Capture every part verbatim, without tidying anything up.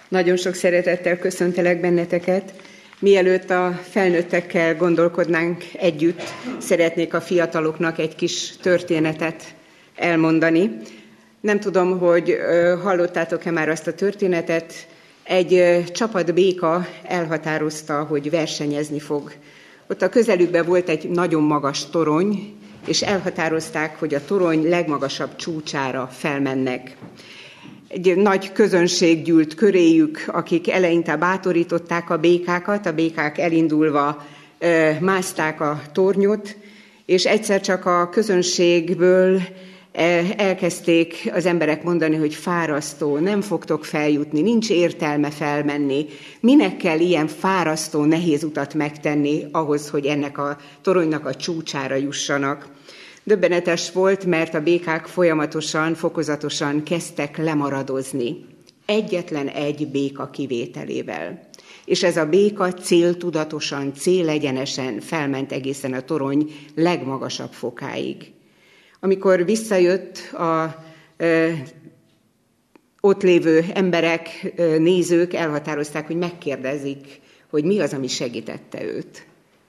Nagyon sok szeretettel köszöntelek benneteket. Mielőtt a felnőttekkel gondolkodnánk együtt, szeretnék a fiataloknak egy kis történetet elmondani. Nem tudom, hogy hallottátok-e már azt a történetet. Egy csapat béka elhatározta, hogy versenyezni fog. Ott a közelükben volt egy nagyon magas torony, és elhatározták, hogy a torony legmagasabb csúcsára felmennek. Egy nagy közönség gyűlt köréjük, akik eleinte bátorították a békákat, a békák elindulva e, mászták a tornyot, és egyszer csak a közönségből e, elkezdték az emberek mondani, hogy fárasztó, nem fogtok feljutni, nincs értelme felmenni. Minek kell ilyen fárasztó, nehéz utat megtenni ahhoz, hogy ennek a toronynak a csúcsára jussanak. Döbbenetes volt, mert a békák folyamatosan, fokozatosan kezdtek lemaradozni. Egyetlen egy béka kivételével. És ez a béka céltudatosan, célegyenesen felment egészen a torony legmagasabb fokáig. Amikor visszajött a ö, ott lévő emberek, ö, nézők elhatározták, hogy megkérdezik, hogy mi az, ami segítette őt.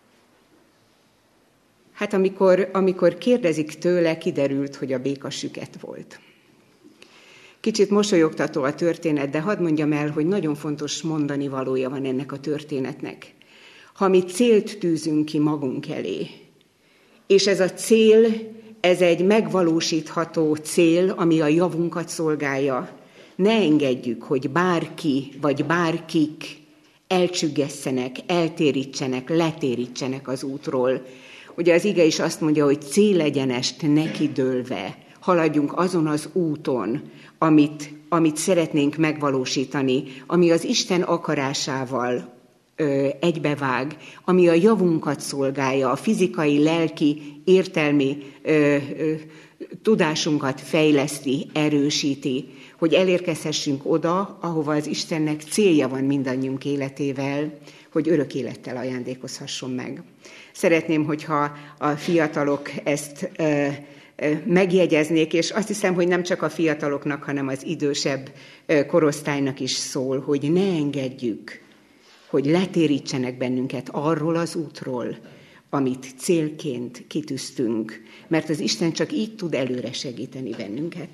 Hát amikor, amikor kérdezik tőle, kiderült, hogy a béka süket volt. Kicsit mosolyogtató a történet, de hadd mondjam el, hogy nagyon fontos mondani valója van ennek a történetnek. Ha mi célt tűzünk ki magunk elé, és ez a cél, ez egy megvalósítható cél, ami a javunkat szolgálja, ne engedjük, hogy bárki vagy bárkik elcsüggesszenek, eltérítsenek, letérítsenek az útról. Ugye az ige is azt mondja, hogy célegyenest nekidőlve haladjunk azon az úton, amit, amit szeretnénk megvalósítani, ami az Isten akarásával ö, egybevág, ami a javunkat szolgálja, a fizikai, lelki, értelmi ö, ö, tudásunkat fejleszti, erősíti, hogy elérkezhessünk oda, ahova az Istennek célja van mindannyiunk életével, hogy örök élettel ajándékozhasson meg. Szeretném, hogyha a fiatalok ezt ö, ö, megjegyeznék, és azt hiszem, hogy nem csak a fiataloknak, hanem az idősebb ö, korosztálynak is szól, hogy ne engedjük, hogy letérítsenek bennünket arról az útról, amit célként kitűztünk, mert az Isten csak így tud előre segíteni bennünket.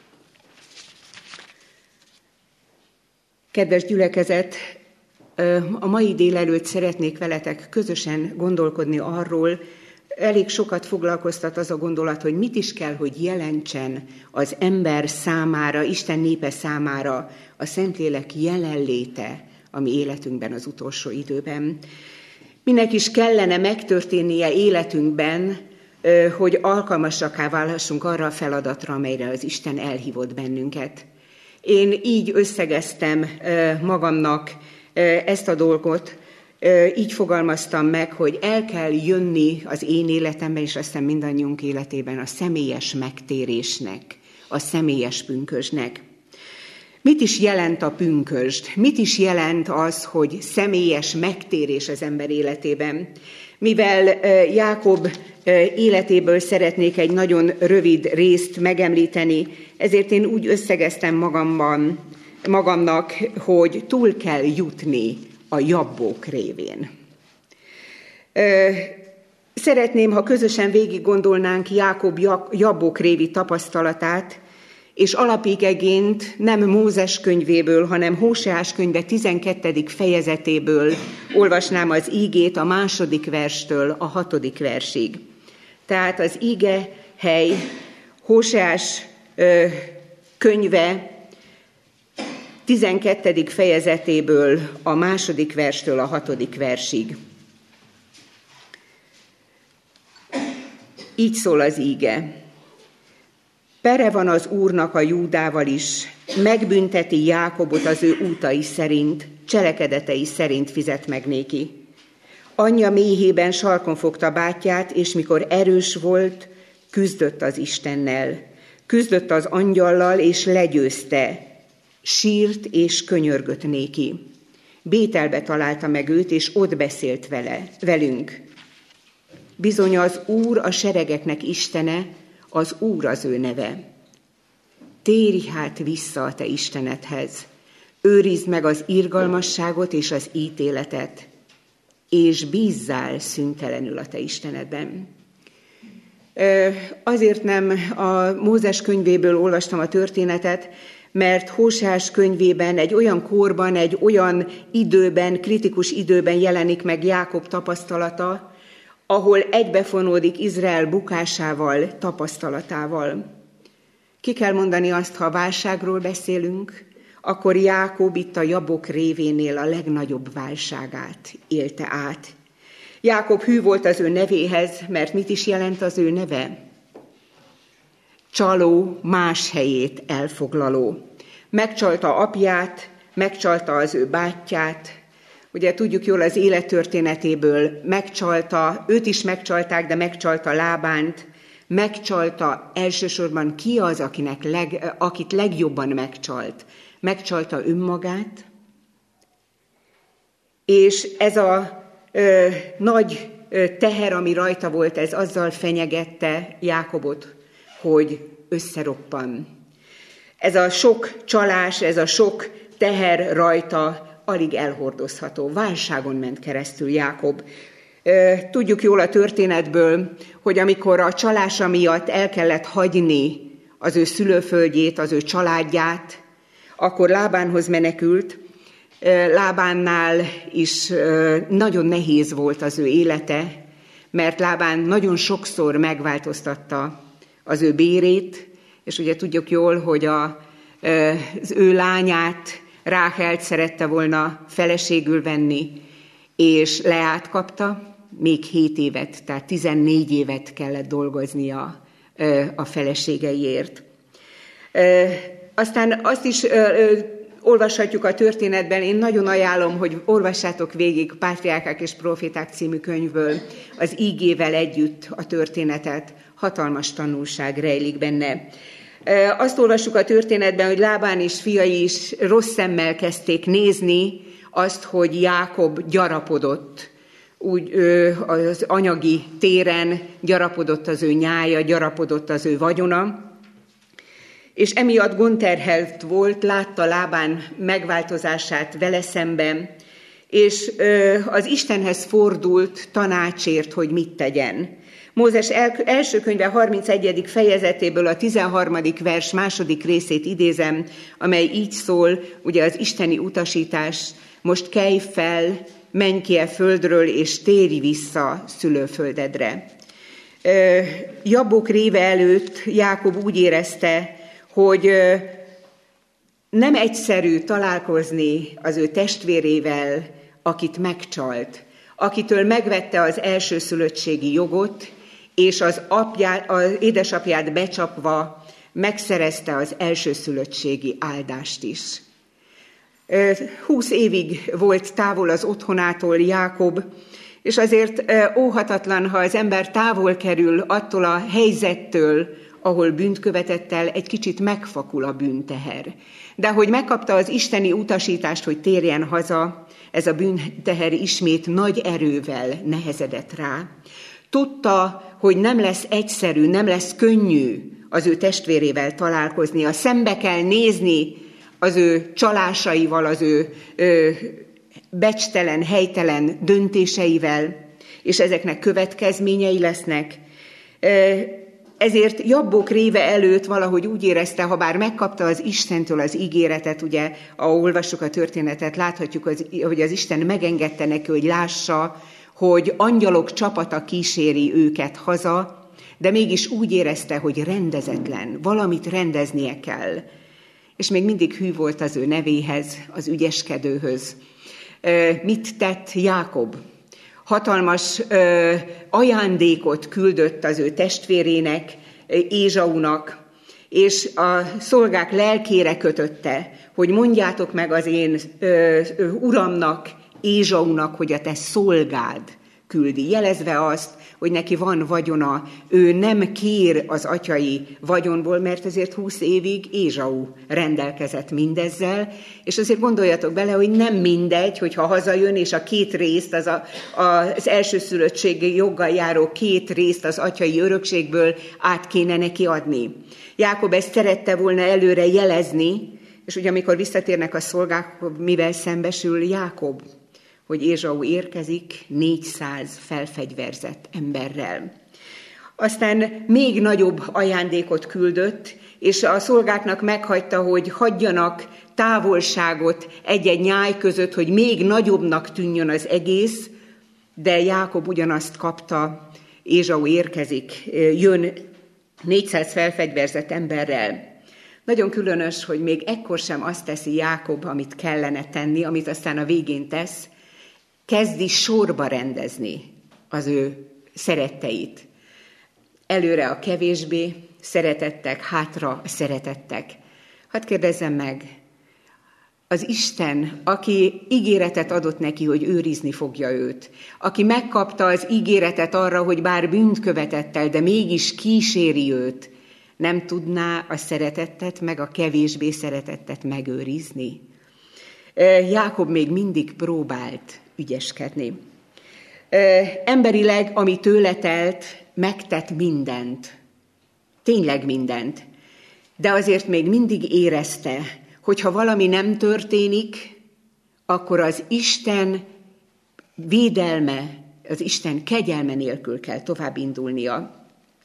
Kedves gyülekezet, a mai délelőtt szeretnék veletek közösen gondolkodni arról, elég sokat foglalkoztat az a gondolat, hogy mit is kell, hogy jelentsen az ember számára, Isten népe számára a Szentlélek jelenléte a mi életünkben az utolsó időben. Minek is kellene megtörténnie életünkben, hogy alkalmasakká válhassunk arra a feladatra, amelyre az Isten elhívott bennünket. Én így összegeztem magamnak ezt a dolgot, így fogalmaztam meg, hogy el kell jönni az én életemben, és aztán mindannyiunk életében a személyes megtérésnek, a személyes pünkösdnek. Mit is jelent a pünkösd? Mit is jelent az, hogy személyes megtérés az ember életében? Mivel Jákob életéből szeretnék egy nagyon rövid részt megemlíteni, ezért én úgy összegeztem magamban, magamnak, hogy túl kell jutni a jabbók révén. Szeretném, ha közösen végig gondolnánk Jákob jabbók révi tapasztalatát, és alapigegényt nem Mózes könyvéből, hanem Hóseás könyve tizenkettedik fejezetéből olvasnám az ígét a második verstől a hatodik versig. Tehát az íge hely Hóseás könyve tizenkettedik fejezetéből a második verstől a hatodik versig. Így szól az íge. Pere van az Úrnak a Júdával is, megbünteti Jákobot az ő útai szerint, cselekedetei szerint fizet meg néki. Anyja méhében sarkon fogta bátyját, és mikor erős volt, küzdött az Istennel. Küzdött az angyallal, és legyőzte. Sírt és könyörgött néki. Bételbe találta meg őt, és ott beszélt vele, velünk. Bizony az Úr a seregeknek Istene, az Úr az ő neve. Térj hát vissza a te Istenedhez, őrizd meg az irgalmasságot és az ítéletet, és bízzál szüntelenül a te Istenedben. Azért nem a Mózes könyvéből olvastam a történetet, mert Hóseás könyvében egy olyan korban, egy olyan időben, kritikus időben jelenik meg Jákob tapasztalata, ahol egybefonódik Izrael bukásával, tapasztalatával. Ki kell mondani azt, ha válságról beszélünk, akkor Jákob itt a Jabok révénél a legnagyobb válságát élte át. Jákob hű volt az ő nevéhez, mert mit is jelent az ő neve? Csaló, más helyét elfoglaló. Megcsalta apját, megcsalta az ő bátyját. Ugye tudjuk jól az élettörténetéből, megcsalta, őt is megcsalták, de megcsalta Lábánt, megcsalta elsősorban ki az, akinek leg, akit legjobban megcsalt. Megcsalta önmagát, és ez a ö, nagy ö, teher, ami rajta volt, ez azzal fenyegette Jákobot, hogy összeroppan. Ez a sok csalás, ez a sok teher rajta alig elhordozható. Válságon ment keresztül Jákob. Tudjuk jól a történetből, hogy amikor a csalása miatt el kellett hagyni az ő szülőföldjét, az ő családját, akkor Lábánhoz menekült. Lábánnál is nagyon nehéz volt az ő élete, mert Lábán nagyon sokszor megváltoztatta az ő bérét, és ugye tudjuk jól, hogy a, az ő lányát, Ráhelt szerette volna feleségül venni, és Leát kapta, még hét évet, tehát tizennégy évet kellett dolgoznia a feleségeiért. Aztán azt is olvashatjuk a történetben, én nagyon ajánlom, hogy olvassátok végig Pátriárkák és Proféták című könyvből az ígével együtt a történetet, hatalmas tanulság rejlik benne. Azt olvassuk a történetben, hogy Lábán és fiai is rossz szemmel kezdték nézni azt, hogy Jákob gyarapodott, úgy az anyagi téren gyarapodott az ő nyája, gyarapodott az ő vagyona, és emiatt gondterhelt volt, látta Lábán megváltozását vele szemben, és az Istenhez fordult tanácsért, hogy mit tegyen. Mózes első könyve harmincegyedik fejezetéből a tizenharmadik vers második részét idézem, amely így szól, ugye az isteni utasítás, most kelj fel, menj ki a földről, és térj vissza szülőföldedre. Jabok réve előtt Jákob úgy érezte, hogy nem egyszerű találkozni az ő testvérével, akit megcsalt, akitől megvette az elsőszülöttségi jogot, és az, apját, az édesapját becsapva megszerezte az elsőszülöttségi áldást is. Húsz évig volt távol az otthonától Jákob, és azért óhatatlan, ha az ember távol kerül attól a helyzettől, ahol bűnt követett el, egy kicsit megfakul a bűnteher. De hogy megkapta az isteni utasítást, hogy térjen haza, ez a bűnteher ismét nagy erővel nehezedett rá. Tudta, hogy nem lesz egyszerű, nem lesz könnyű az ő testvérével találkoznia. Szembe kell nézni az ő csalásaival, az ő ö, becstelen, helytelen döntéseivel, és ezeknek következményei lesznek. Ezért Jabok réve előtt valahogy úgy érezte, ha bár megkapta az Istentől az ígéretet, ugye, ahol olvassuk a történetet, láthatjuk, az, hogy az Isten megengedte neki, hogy lássa, hogy angyalok csapata kíséri őket haza, de mégis úgy érezte, hogy rendezetlen, valamit rendeznie kell. És még mindig hű volt az ő nevéhez, az ügyeskedőhöz. Mit tett Jákob? Hatalmas ö, ajándékot küldött az ő testvérének, Ézsaunak, és a szolgák lelkére kötötte, hogy mondjátok meg az én ö, ö, uramnak, Ézsaunak, hogy a te szolgád küldi, jelezve azt, hogy neki van vagyona, ő nem kér az atyai vagyonból, mert ezért húsz évig Ézsau rendelkezett mindezzel, és azért gondoljatok bele, hogy nem mindegy, hogyha hazajön, és a két részt, az, a, az elsőszülöttségi joggal járó két részt az atyai örökségből át kéne neki adni. Jákob ezt szerette volna előre jelezni, És ugye amikor visszatérnek a szolgák, mivel szembesül Jákob, hogy Ézsau érkezik négyszáz felfegyverzett emberrel. Aztán még nagyobb ajándékot küldött, és a szolgáknak meghagyta, hogy hagyjanak távolságot egy-egy nyáj között, hogy még nagyobbnak tűnjön az egész, de Jákob ugyanazt kapta, Ézsau érkezik, jön négyszáz felfegyverzett emberrel. Nagyon különös, hogy még ekkor sem azt teszi Jákob, amit kellene tenni, amit aztán a végén tesz, kezdi sorba rendezni az ő szeretteit. Előre a kevésbé szeretettek, hátra a szeretettek. Hadd kérdezzem meg, az Isten, aki ígéretet adott neki, hogy őrizni fogja őt, aki megkapta az ígéretet arra, hogy bár bűnt követett el, de mégis kíséri őt, nem tudná a szeretettet, meg a kevésbé szeretettet megőrizni? Jákob még mindig próbált ügyeskedni. Emberileg, ami tőle telt, megtett mindent. Tényleg mindent. De azért még mindig érezte, hogy ha valami nem történik, akkor az Isten védelme, az Isten kegyelme nélkül kell tovább indulnia.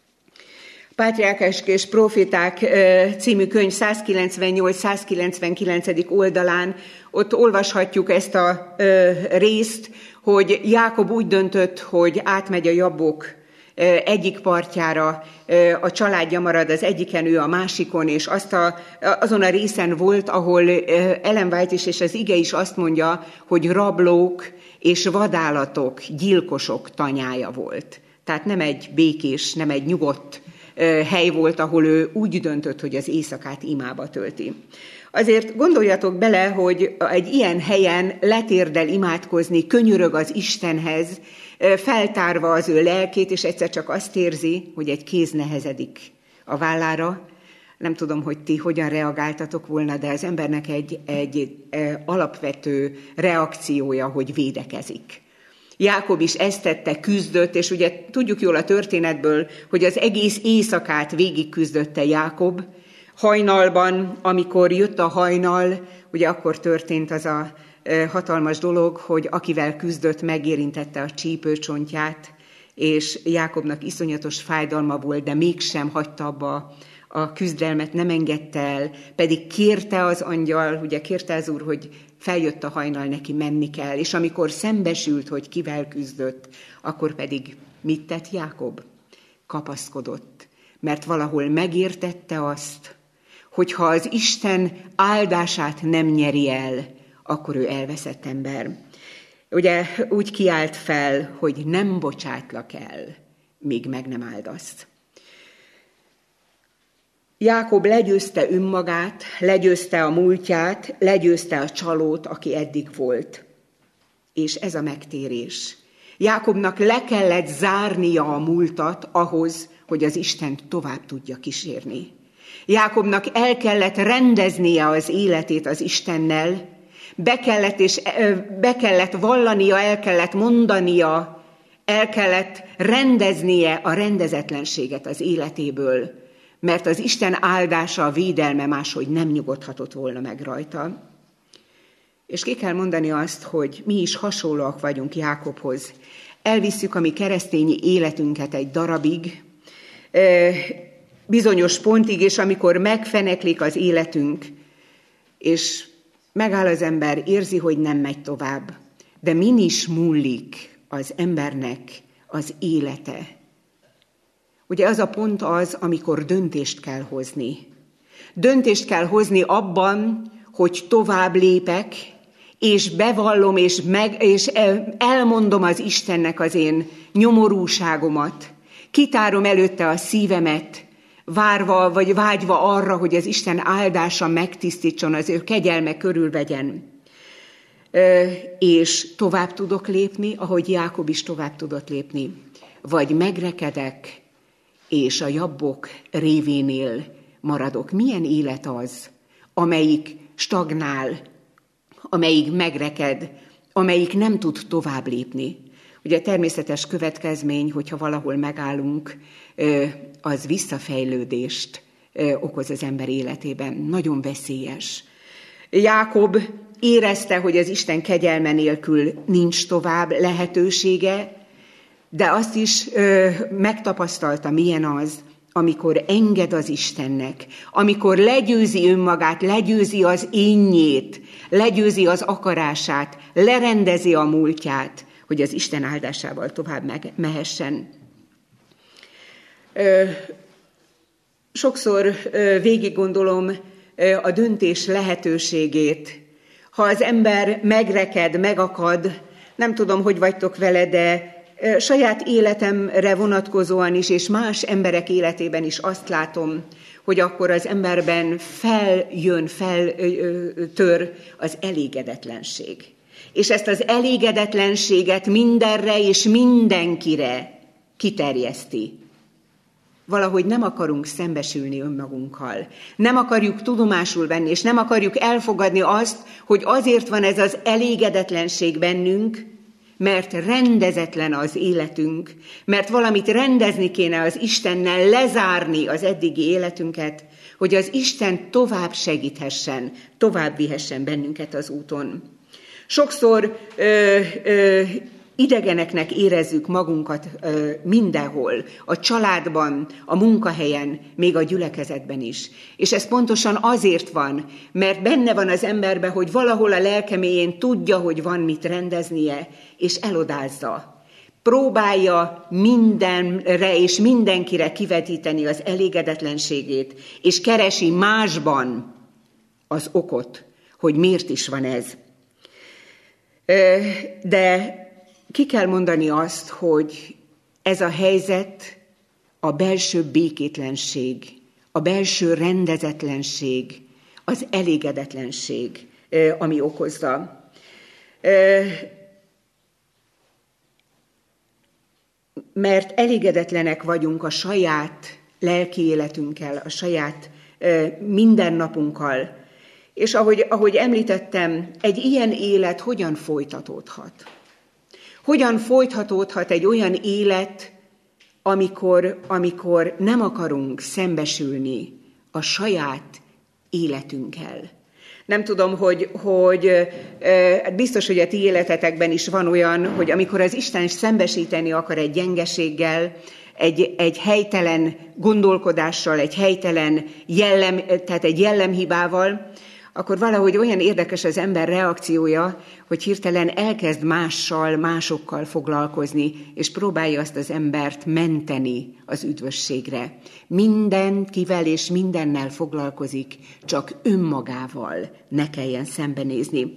Pátriárkák és Proféták című könyv százkilencvennyolc-százkilencvenkilencedik oldalán ott olvashatjuk ezt a részt, hogy Jákob úgy döntött, hogy átmegy a Jabbok egyik partjára, a családja marad az egyiken, ő a másikon, és azt a, azon a részen volt, ahol Ellen White is és az ige is azt mondja, hogy rablók és vadállatok, gyilkosok tanyája volt. Tehát nem egy békés, nem egy nyugodt hely volt, ahol ő úgy döntött, hogy az éjszakát imába tölti. Azért gondoljatok bele, hogy egy ilyen helyen letérdel imádkozni, könyörög az Istenhez, feltárva az ő lelkét, és egyszer csak azt érzi, hogy egy kéz nehezedik a vállára. Nem tudom, hogy ti hogyan reagáltatok volna, de az embernek egy, egy alapvető reakciója, hogy védekezik. Jákob is ezt tette, küzdött, és ugye tudjuk jól a történetből, hogy az egész éjszakát végig küzdötte Jákob. Hajnalban, amikor jött a hajnal, ugye akkor történt az a hatalmas dolog, hogy akivel küzdött, megérintette a csípőcsontját, és Jákobnak iszonyatos fájdalma volt, de mégsem hagyta abba a küzdelmet, nem engedte el, pedig kérte az angyal, ugye kérte az Úr, hogy feljött a hajnal, neki menni kell, és amikor szembesült, hogy kivel küzdött, akkor pedig mit tett Jákob? Kapaszkodott, mert valahol megértette azt, hogy ha az Isten áldását nem nyeri el, akkor ő elveszett ember. Ugye úgy kiált fel, hogy nem bocsátlak el, míg meg nem áldasz. Jákob legyőzte önmagát, legyőzte a múltját, legyőzte a csalót, aki eddig volt. És ez a megtérés. Jákobnak le kellett zárnia a múltat ahhoz, hogy az Istent tovább tudja kísérni. Jákobnak el kellett rendeznie az életét az Istennel, be kellett, és, be kellett vallania, el kellett mondania, el kellett rendeznie a rendezetlenséget az életéből, mert az Isten áldása, a védelme máshogy nem nyugodhatott volna meg rajta. És ki kell mondani azt, hogy mi is hasonlóak vagyunk Jákobhoz. Elvisszük a mi keresztényi életünket egy darabig, bizonyos pontig, és amikor megfeneklik az életünk, és megáll az ember, érzi, hogy nem megy tovább. De min is múlik az embernek az élete? Ugye az a pont az, amikor döntést kell hozni. Döntést kell hozni abban, hogy tovább lépek, és bevallom, és, meg, és elmondom az Istennek az én nyomorúságomat. Kitárom előtte a szívemet, várva vagy vágyva arra, hogy az Isten áldása megtisztítson, az ő kegyelme körülvegyen. És tovább tudok lépni, ahogy Jákob is tovább tudott lépni. Vagy megrekedek, és a Jabbok révénél maradok. Milyen élet az, amelyik stagnál, amelyik megreked, amelyik nem tud tovább lépni? Ugye természetes következmény, hogyha valahol megállunk, az visszafejlődést okoz az ember életében. Nagyon veszélyes. Jákob érezte, hogy az Isten kegyelme nélkül nincs tovább lehetősége, de azt is ö, megtapasztalta, milyen az, amikor enged az Istennek, amikor legyőzi önmagát, legyőzi az énjét, legyőzi az akarását, lerendezi a múltját, hogy az Isten áldásával tovább mehessen. Ö, sokszor ö, végig gondolom ö, a döntés lehetőségét. Ha az ember megreked, megakad, nem tudom, hogy vagytok vele, de saját életemre vonatkozóan is, és más emberek életében is azt látom, hogy akkor az emberben feljön, feltör az elégedetlenség. És ezt az elégedetlenséget mindenre és mindenkire kiterjeszti. Valahogy nem akarunk szembesülni önmagunkkal. Nem akarjuk tudomásul venni, és nem akarjuk elfogadni azt, hogy azért van ez az elégedetlenség bennünk, mert rendezetlen az életünk, mert valamit rendezni kéne az Istennel, lezárni az eddigi életünket, hogy az Isten tovább segíthessen, tovább vihessen bennünket az úton. Sokszor ö, ö, idegeneknek érezzük magunkat ö, mindenhol, a családban, a munkahelyen, még a gyülekezetben is. És ez pontosan azért van, mert benne van az emberben, hogy valahol a lelke mélyén tudja, hogy van mit rendeznie, és elodázza. Próbálja mindenre és mindenkire kivetíteni az elégedetlenségét, és keresi másban az okot, hogy miért is van ez. De ki kell mondani azt, hogy ez a helyzet, a belső békétlenség, a belső rendezetlenség, az elégedetlenség, ami okozza. Mert elégedetlenek vagyunk a saját lelki életünkkel, a saját mindennapunkkal. És ahogy, ahogy említettem, egy ilyen élet hogyan folytatódhat? Hogyan folytatódhat egy olyan élet, amikor, amikor nem akarunk szembesülni a saját életünkkel? Nem tudom, hogy, hogy biztos, hogy a ti életetekben is van olyan, hogy amikor az Isten szembesíteni akar egy gyengeséggel, egy, egy helytelen gondolkodással, egy helytelen jellem, tehát egy jellemhibával, akkor valahogy olyan érdekes az ember reakciója, hogy hirtelen elkezd mással, másokkal foglalkozni, és próbálja azt az embert menteni az üdvösségre. Mindenkivel és mindennel foglalkozik, csak önmagával ne kelljen szembenézni.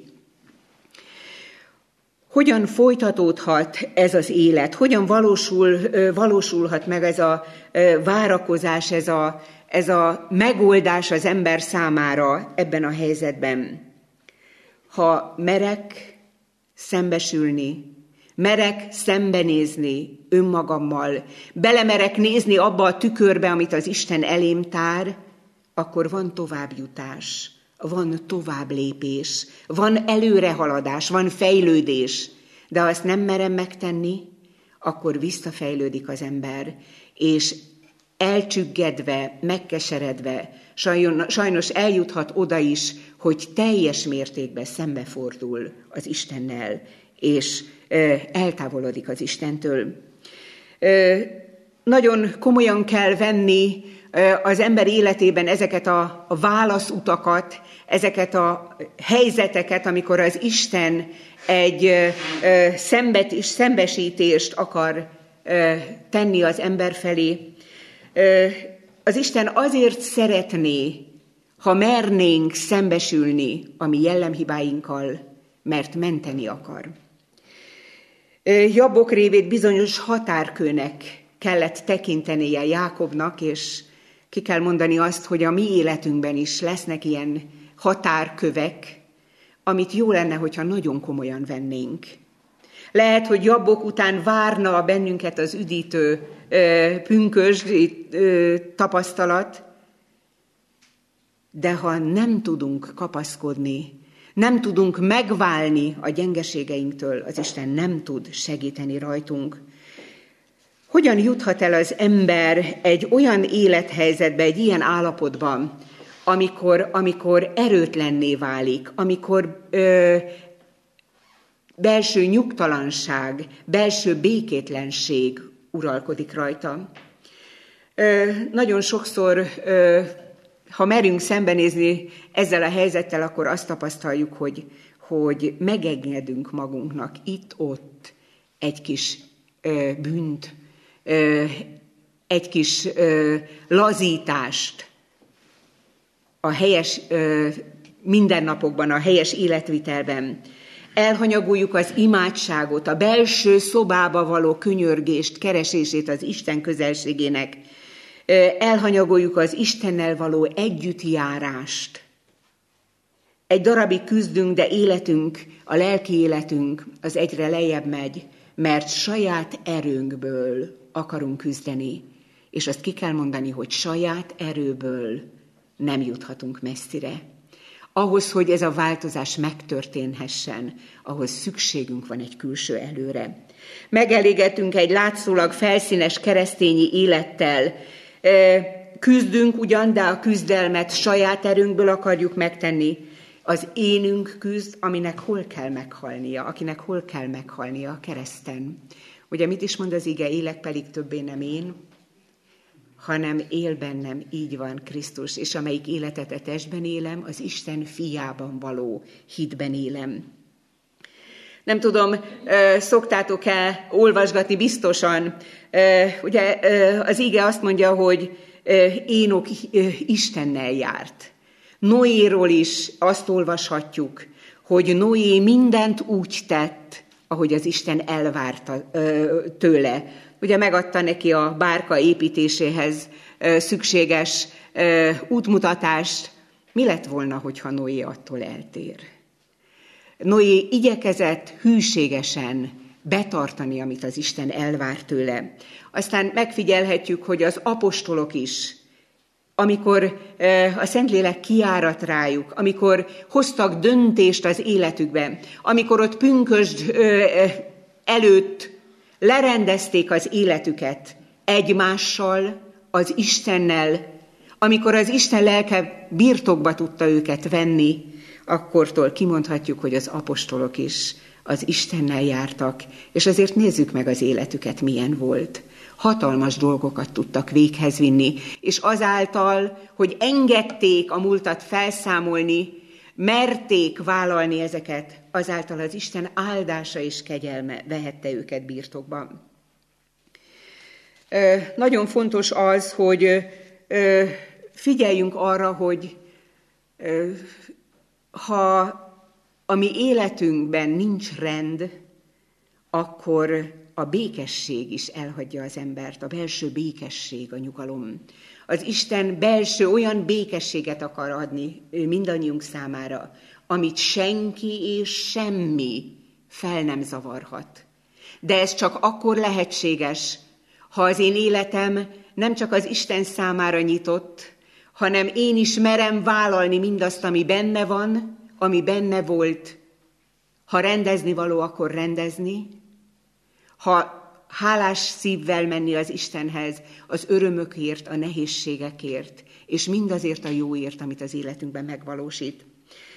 Hogyan folytatódhat ez az élet? Hogyan valósul, valósulhat meg ez a várakozás, ez a Ez a megoldás az ember számára ebben a helyzetben? Ha merek szembesülni, merek szembenézni önmagammal, belemerek nézni abba a tükörbe, amit az Isten elém tár, akkor van továbbjutás, van továbblépés, van előrehaladás, van fejlődés. De ha azt nem merem megtenni, akkor visszafejlődik az ember, és elcsüggedve, megkeseredve, sajnos eljuthat oda is, hogy teljes mértékben szembefordul az Istennel, és eltávolodik az Istentől. Nagyon komolyan kell venni az ember életében ezeket a válaszutakat, ezeket a helyzeteket, amikor az Isten egy szembesítést akar tenni az ember felé. Az Isten azért szeretné, ha mernénk szembesülni a mi jellemhibáinkkal, mert menteni akar. Jabbok révét bizonyos határkőnek kellett tekintenie Jákobnak, és ki kell mondani azt, hogy a mi életünkben is lesznek ilyen határkövek, amit jó lenne, hogyha nagyon komolyan vennénk. Lehet, hogy Jabbok után várna bennünket az üdítő, pünkös tapasztalat, de ha nem tudunk kapaszkodni, nem tudunk megválni a gyengeségeinktől, az Isten nem tud segíteni rajtunk. Hogyan juthat el az ember egy olyan élethelyzetbe, egy ilyen állapotban, amikor, amikor erőtlenné válik, amikor ö, belső nyugtalanság, belső békétlenség uralkodik rajta. Ö, nagyon sokszor, ö, ha merünk szembenézni ezzel a helyzettel, akkor azt tapasztaljuk, hogy, hogy megengedünk magunknak itt-ott egy kis ö, bűnt, ö, egy kis ö, lazítást a helyes ö, mindennapokban, a helyes életvitelben. Elhanyagoljuk az imádságot, a belső szobába való könyörgést, keresését az Isten közelségének. Elhanyagoljuk az Istennel való együttjárást. Egy darabig küzdünk, de életünk, a lelki életünk az egyre lejjebb megy, mert saját erőnkből akarunk küzdeni. És azt ki kell mondani, hogy saját erőből nem juthatunk messzire. Ahhoz, hogy ez a változás megtörténhessen, ahhoz szükségünk van egy külső előre. Megelégettünk egy látszólag felszínes keresztényi élettel. Küzdünk ugyan, de a küzdelmet saját erőnkből akarjuk megtenni. Az énünk küzd, aminek hol kell meghalnia, akinek hol kell meghalnia a kereszten. Ugye mit is mond az ige, élek pedig többé nem én, hanem él bennem, így van Krisztus, és amelyik életet a testben élem, az Isten fiában való hitben élem. Nem tudom, szoktátok-e olvasgatni biztosan, ugye az ige azt mondja, hogy Énok Istennel járt. Noéról is azt olvashatjuk, hogy Noé mindent úgy tett, ahogy az Isten elvárta tőle. Ugye megadta neki a bárka építéséhez szükséges útmutatást. Mi lett volna, hogyha Noé attól eltér? Noé igyekezett hűségesen betartani, amit az Isten elvár tőle. Aztán megfigyelhetjük, hogy az apostolok is, amikor a Szentlélek kiárat rájuk, amikor hoztak döntést az életükben, amikor ott pünkösd előtt lerendezték az életüket egymással, az Istennel, amikor az Isten lelke birtokba tudta őket venni, akkortól kimondhatjuk, hogy az apostolok is az Istennel jártak, és azért nézzük meg az életüket, milyen volt. Hatalmas dolgokat tudtak véghez vinni, és azáltal, hogy engedték a múltat felszámolni, merték vállalni ezeket, azáltal az Isten áldása és kegyelme vehette őket birtokba. Nagyon fontos az, hogy figyeljünk arra, hogy ha a mi életünkben nincs rend, akkor a békesség is elhagyja az embert, a belső békesség, a nyugalom. Az Isten belső olyan békességet akar adni mindannyiunk számára, amit senki és semmi fel nem zavarhat. De ez csak akkor lehetséges, ha az én életem nem csak az Isten számára nyitott, hanem én is merem vállalni mindazt, ami benne van, ami benne volt. Ha rendezni való, akkor rendezni. Ha hálás szívvel menni az Istenhez, az örömökért, a nehézségekért, és mindazért a jóért, amit az életünkben megvalósít.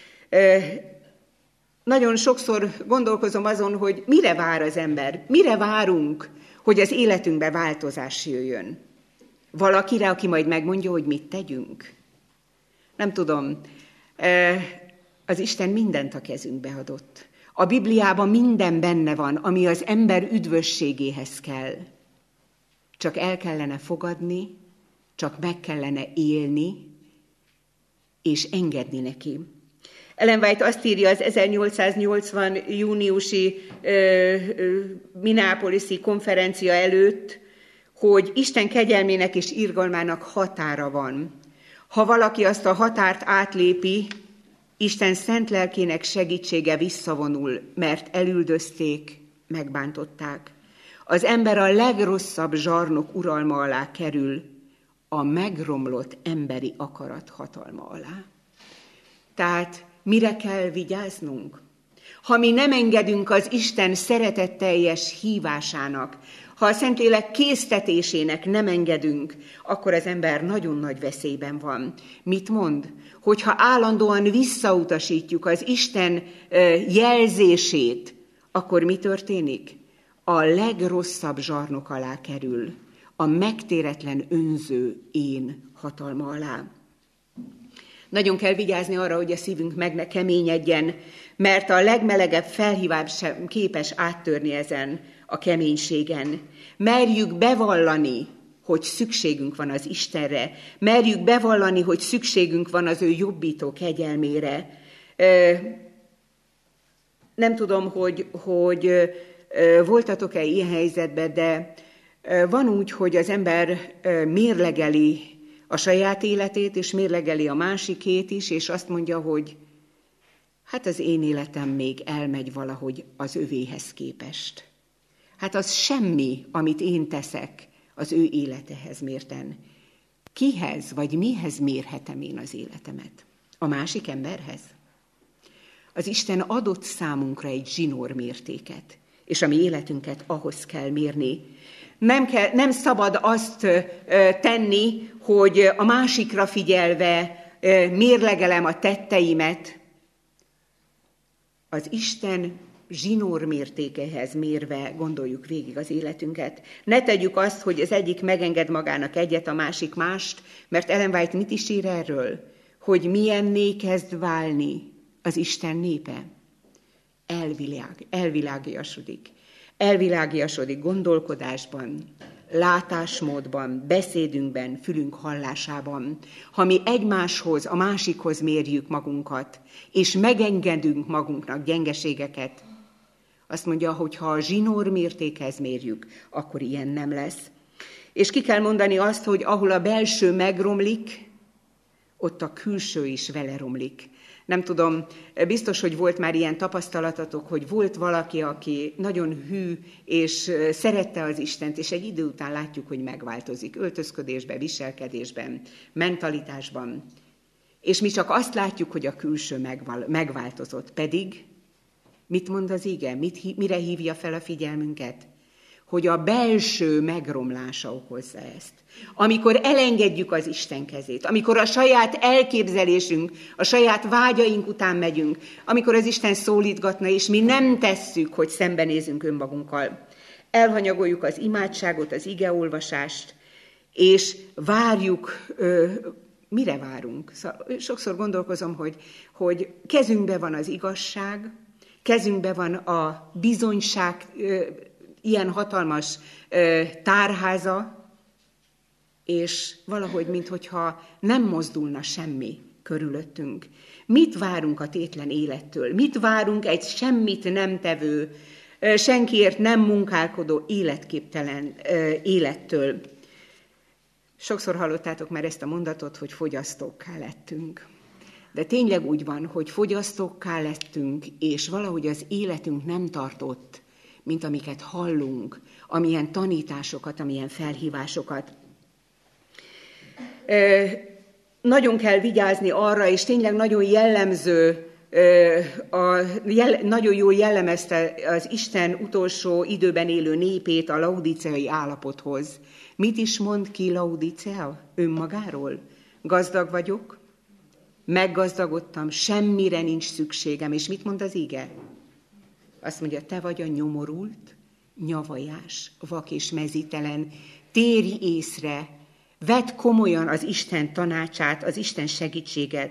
Nagyon sokszor gondolkozom azon, hogy mire vár az ember, mire várunk, hogy az életünkbe változás jöjjön. Valakire, aki majd megmondja, hogy mit tegyünk. Nem tudom, az Isten mindent a kezünkbe adott. A Bibliában minden benne van, ami az ember üdvösségéhez kell. Csak el kellene fogadni, csak meg kellene élni, és engedni neki. Ellen White azt írja az ezernyolcszáznyolcvan júniusi ö, ö, Minneapolis-i konferencia előtt, hogy Isten kegyelmének és irgalmának határa van. Ha valaki azt a határt átlépi, Isten szent lelkének segítsége visszavonul, mert elüldözték, megbántották. Az ember a legrosszabb zsarnok uralma alá kerül, a megromlott emberi akarat hatalma alá. Tehát mire kell vigyáznunk? Ha mi nem engedünk az Isten szeretetteljes hívásának, Ha a Szentlélek késztetésének nem engedünk, akkor az ember nagyon nagy veszélyben van. Mit mond? Hogyha állandóan visszautasítjuk az Isten jelzését, akkor mi történik? A legrosszabb zsarnok alá kerül, a megtéretlen önző én hatalma alá. Nagyon kell vigyázni arra, hogy a szívünk meg ne keményedjen, mert a legmelegebb felhívás sem képes áttörni ezen a keménységen. Merjük bevallani, hogy szükségünk van az Istenre. Merjük bevallani, hogy szükségünk van az ő jobbító kegyelmére. Nem tudom, hogy, hogy voltatok-e ilyen helyzetben, de van úgy, hogy az ember mérlegeli a saját életét, és mérlegeli a másikét is, és azt mondja, hogy hát az én életem még elmegy valahogy az övéhez képest. Hát az semmi, amit én teszek az ő életehez mérten. Kihez vagy mihez mérhetem én az életemet? A másik emberhez? Az Isten adott számunkra egy zsinór mértéket, és a mi életünket ahhoz kell mérni. Nem, kell, nem szabad azt ö, tenni, hogy a másikra figyelve ö, mérlegelem a tetteimet. Az Isten zsinór mértékehez mérve gondoljuk végig az életünket. Ne tegyük azt, hogy az egyik megenged magának egyet, a másik mást, mert Ellen White mit is ír erről? Hogy milyenné kezd válni az Isten népe. Elvilág, elvilágiasodik. Elvilágiasodik gondolkodásban, látásmódban, beszédünkben, fülünk hallásában. Ha mi egymáshoz, a másikhoz mérjük magunkat, és megengedünk magunknak gyengeségeket, azt mondja, hogy ha a zsinór mértékhez mérjük, akkor ilyen nem lesz. És ki kell mondani azt, hogy ahol a belső megromlik, ott a külső is vele romlik. Nem tudom, biztos, hogy volt már ilyen tapasztalatotok, hogy volt valaki, aki nagyon hű, és szerette az Istent, és egy idő után látjuk, hogy megváltozik öltözködésben, viselkedésben, mentalitásban. És mi csak azt látjuk, hogy a külső megváltozott. Pedig mit mond az ige? Mit, mire hívja fel a figyelmünket? Hogy a belső megromlása okozza ezt. Amikor elengedjük az Isten kezét, amikor a saját elképzelésünk, a saját vágyaink után megyünk, amikor az Isten szólítgatna, és mi nem tesszük, hogy szembenézünk önmagunkkal. Elhanyagoljuk az imádságot, az igeolvasást, és várjuk, ö, mire várunk? Sokszor gondolkozom, hogy, hogy kezünkben van az igazság, kezünkben van a bizonyság, ö, ilyen hatalmas ö, tárháza, és valahogy, minthogyha nem mozdulna semmi körülöttünk. Mit várunk a tétlen élettől? Mit várunk egy semmit nem tevő, ö, senkiért nem munkálkodó, életképtelen ö, élettől? Sokszor hallottátok már ezt a mondatot, hogy fogyasztókká lettünk. De tényleg úgy van, hogy fogyasztókká lettünk, és valahogy az életünk nem tartott, mint amiket hallunk, amilyen tanításokat, amilyen felhívásokat. Ö, nagyon kell vigyázni arra, és tényleg nagyon jellemző, ö, a, jel, nagyon jól jellemezte az Isten utolsó időben élő népét a laodiceai állapothoz. Mit is mond ki Laodicea önmagáról? Gazdag vagyok, meggazdagodtam, semmire nincs szükségem. És mit mond az ige? Azt mondja, te vagy a nyomorult, nyavajás, vak és mezítelen, térj észre, vedd komolyan az Isten tanácsát, az Isten segítséget.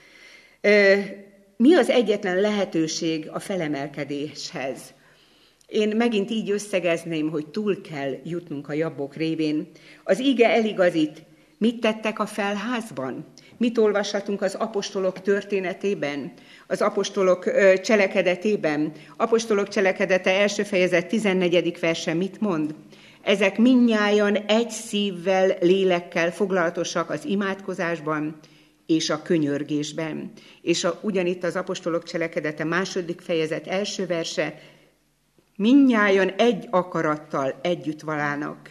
Mi az egyetlen lehetőség a felemelkedéshez? Én megint így összegezném, hogy túl kell jutnunk a jabbok révén. Az ige eligazít, mit tettek a felházban? Mit olvashatunk az apostolok történetében, az apostolok cselekedetében? Apostolok cselekedete első fejezet tizennegyedik verse mit mond? Ezek mindnyájan egy szívvel, lélekkel foglalatosak az imádkozásban és a könyörgésben. És a, ugyanitt az apostolok cselekedete második fejezet első verse, mindnyájan egy akarattal együtt valának.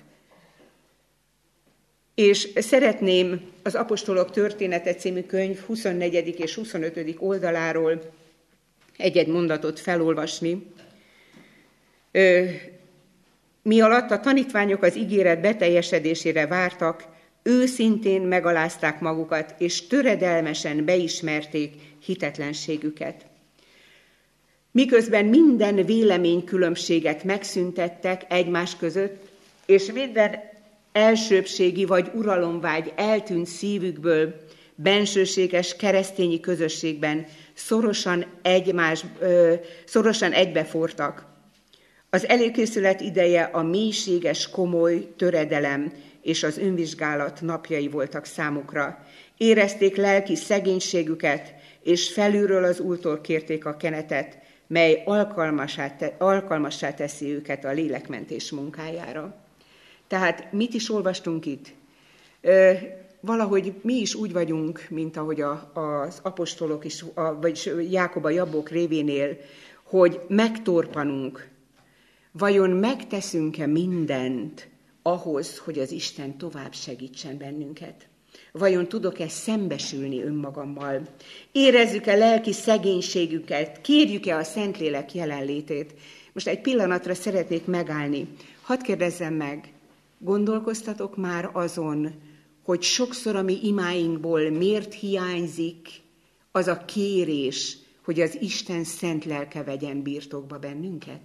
És szeretném az Apostolok története című könyv huszonnegyedik és huszonötödik oldaláról egy-egy mondatot felolvasni. Mi alatt a tanítványok az ígéret beteljesedésére vártak, őszintén megalázták magukat, és töredelmesen beismerték hitetlenségüket. Miközben minden véleménykülönbséget megszüntettek egymás között, és minden elsőbbségi vagy uralomvágy eltűnt szívükből, bensőséges keresztényi közösségben szorosan, egymás, ö, szorosan egybefortak. Az előkészület ideje a mélységes, komoly töredelem és az önvizsgálat napjai voltak számukra. Érezték lelki szegénységüket, és felülről az Úrtól kérték a kenetet, mely alkalmassá, te, alkalmassá teszi őket a lélekmentés munkájára. Tehát mit is olvastunk itt? Ö, valahogy mi is úgy vagyunk, mint ahogy a, az apostolok is, a, vagy Jákob a Jabbok révénél, hogy megtorpanunk. Vajon megteszünk-e mindent ahhoz, hogy az Isten tovább segítsen bennünket? Vajon tudok-e szembesülni önmagammal? Érezzük-e lelki szegénységüket? Kérjük-e a Szentlélek jelenlétét? Most egy pillanatra szeretnék megállni. Hadd kérdezzem meg, gondolkoztatok már azon, hogy sokszor a mi imáinkból miért hiányzik az a kérés, hogy az Isten szent lelke vegyen birtokba bennünket?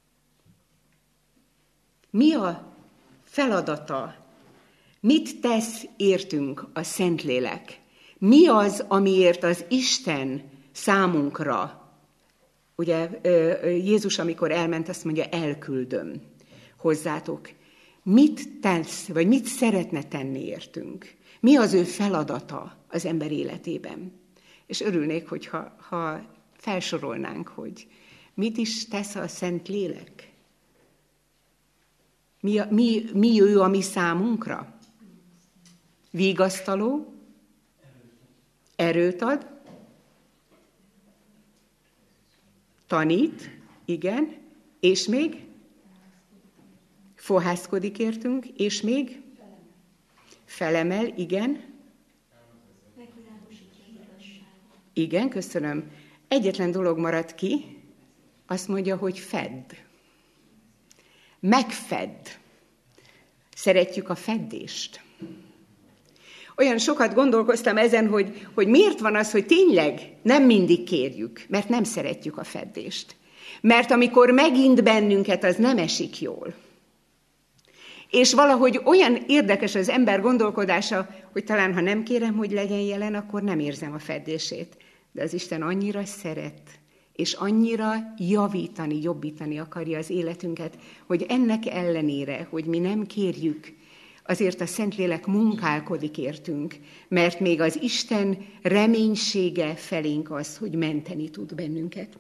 Mi a feladata? Mit tesz értünk a Szentlélek? Mi az, amiért az Isten számunkra, ugye Jézus, amikor elment, azt mondja, elküldöm hozzátok. Mit tesz, vagy mit szeretne tenni értünk? Mi az ő feladata az ember életében? És örülnék, hogyha ha felsorolnánk, hogy mit is tesz a Szentlélek? Mi, mi, mi ő a mi számunkra? Vigasztaló, erőt ad, tanít, igen, és még fohászkodik értünk, és még felemel, igen. Igen, köszönöm. Egyetlen dolog maradt ki, azt mondja, hogy fedd. Megfedd. Szeretjük a feddést. Olyan sokat gondolkoztam ezen, hogy, hogy miért van az, hogy tényleg nem mindig kérjük, mert nem szeretjük a feddést. Mert amikor megint bennünket, az nem esik jól. És valahogy olyan érdekes az ember gondolkodása, hogy talán ha nem kérem, hogy legyen jelen, akkor nem érzem a feddését. De az Isten annyira szeret, és annyira javítani, jobbítani akarja az életünket, hogy ennek ellenére, hogy mi nem kérjük, azért a Szentlélek munkálkodik értünk, mert még az Isten reménysége felénk az, hogy menteni tud bennünket.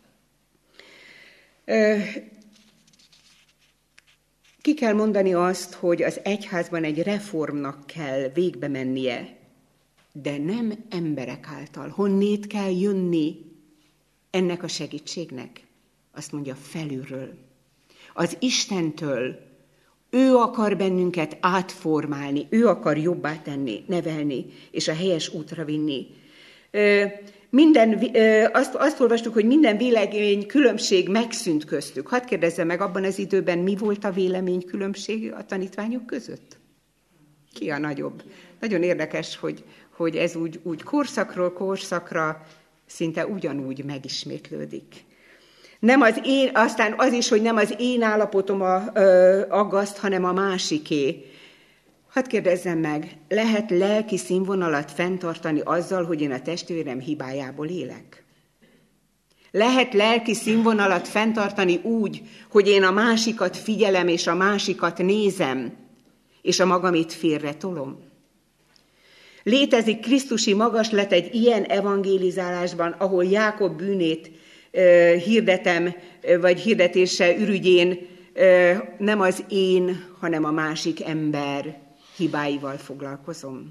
Ki kell mondani azt, hogy az egyházban egy reformnak kell végbe mennie, de nem emberek által. Honnét kell jönni ennek a segítségnek? Azt mondja, felülről. Az Istentől. Ő akar bennünket átformálni, ő akar jobbá tenni, nevelni, és a helyes útra vinni. Minden, azt, azt olvastuk, hogy minden vélemény különbség megszűnt köztük. Hadd kérdezzem meg, abban az időben mi volt a vélemény különbség a tanítványok között? Ki a nagyobb? Nagyon érdekes, hogy, hogy ez úgy, úgy korszakról korszakra szinte ugyanúgy megismétlődik. Nem az én, aztán az is, hogy nem az én állapotom a, ö, aggaszt, hanem a másiké. Hadd kérdezzem meg, lehet lelki színvonalat fenntartani azzal, hogy én a testvérem hibájából élek? Lehet lelki színvonalat fenntartani úgy, hogy én a másikat figyelem, és a másikat nézem, és a magamit félre tolom? Létezik krisztusi magaslat egy ilyen evangélizálásban, ahol Jákob bűnét uh, hirdetem, uh, vagy hirdetése ürügyén uh, nem az én, hanem a másik ember hibáival foglalkozom.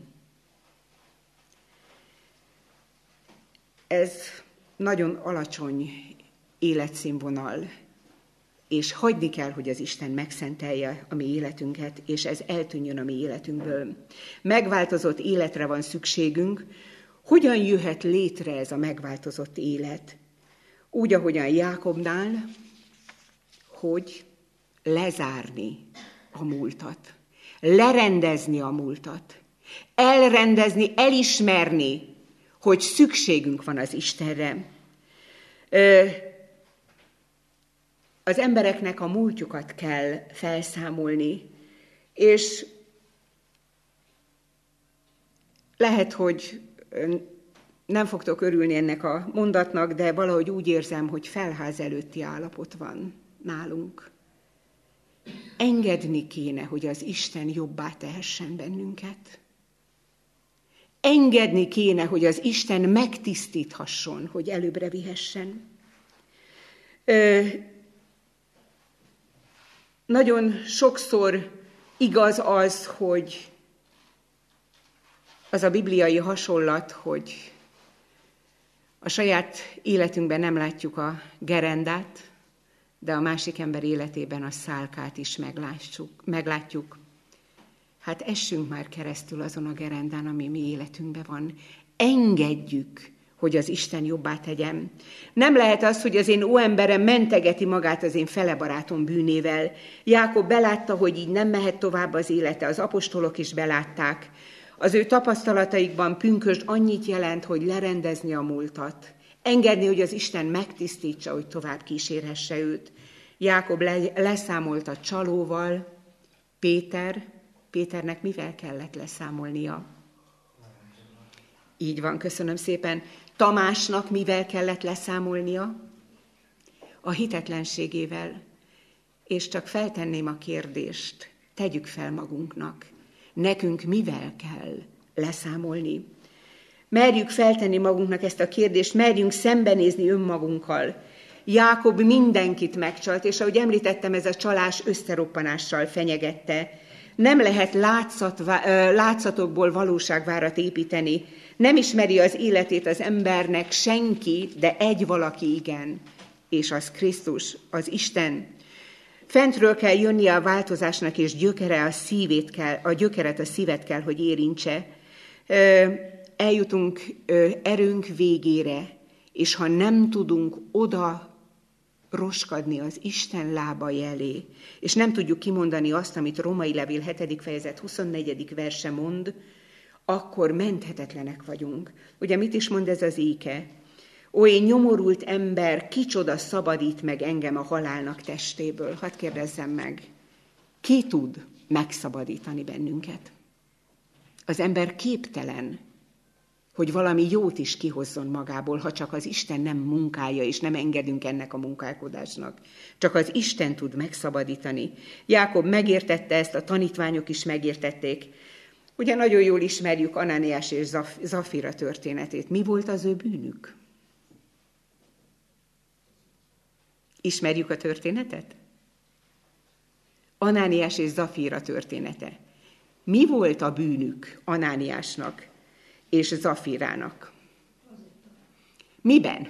Ez nagyon alacsony életszínvonal, és hagyni kell, hogy az Isten megszentelje a mi életünket, és ez eltűnjön a mi életünkből. Megváltozott életre van szükségünk. Hogyan jöhet létre ez a megváltozott élet? Úgy, ahogyan Jákobnál, hogy lezárni a múltat, lerendezni a múltat, elrendezni, elismerni, hogy szükségünk van az Istenre. Az embereknek a múltjukat kell felszámolni, és lehet, hogy nem fogtok örülni ennek a mondatnak, de valahogy úgy érzem, hogy felház előtti állapot van nálunk. Engedni kéne, hogy az Isten jobbá tehessen bennünket. Engedni kéne, hogy az Isten megtisztíthasson, hogy előbbre vihessen. Ö, nagyon sokszor igaz az, hogy az a bibliai hasonlat, hogy a saját életünkben nem látjuk a gerendát, de a másik ember életében a szálkát is meglátjuk. meglátjuk. Hát essünk már keresztül azon a gerendán, ami mi életünkben van. Engedjük, hogy az Isten jobbá tegyen. Nem lehet az, hogy az én óemberem mentegeti magát az én felebarátom bűnével. Jákob belátta, hogy így nem mehet tovább az élete, az apostolok is belátták. Az ő tapasztalataikban pünkösd annyit jelent, hogy lerendezni a múltat, engedni, hogy az Isten megtisztítsa, hogy tovább kísérhesse őt. Jákob le, leszámolt a csalóval, Péter, Péternek mivel kellett leszámolnia? Így van, köszönöm szépen. Tamásnak mivel kellett leszámolnia? A hitetlenségével. És csak feltenném a kérdést, tegyük fel magunknak. Nekünk mivel kell leszámolni? Merjük feltenni magunknak ezt a kérdést, merjünk szembenézni önmagunkkal. Jákob mindenkit megcsalt, és ahogy említettem, ez a csalás összeroppanással fenyegette. Nem lehet látszat, látszatokból valóságvárat építeni. Nem ismeri az életét az embernek senki, de egy valaki igen, és az Krisztus, az Isten. Fentről kell jönnie a változásnak, és gyökere a szívét kell, a gyökeret a szívet kell, hogy érintse. Eljutunk erőnk végére, és ha nem tudunk oda roskadni az Isten lábai elé, és nem tudjuk kimondani azt, amit Római levél hetedik fejezet huszonnegyedik verse mond, akkor menthetetlenek vagyunk. Ugye mit is mond ez az éke? Ó, én nyomorult ember, kicsoda szabadít meg engem a halálnak testéből? Hadd kérdezzem meg, ki tud megszabadítani bennünket? Az ember képtelen, hogy valami jót is kihozzon magából, ha csak az Isten nem munkálja, és nem engedünk ennek a munkálkodásnak. Csak az Isten tud megszabadítani. Jákob megértette ezt, a tanítványok is megértették. Ugye nagyon jól ismerjük Anániás és Zafira történetét. Mi volt az ő bűnük? Ismerjük a történetet? Anániás és Zafira története. Mi volt a bűnük Anániásnak és Zafirának? Miben?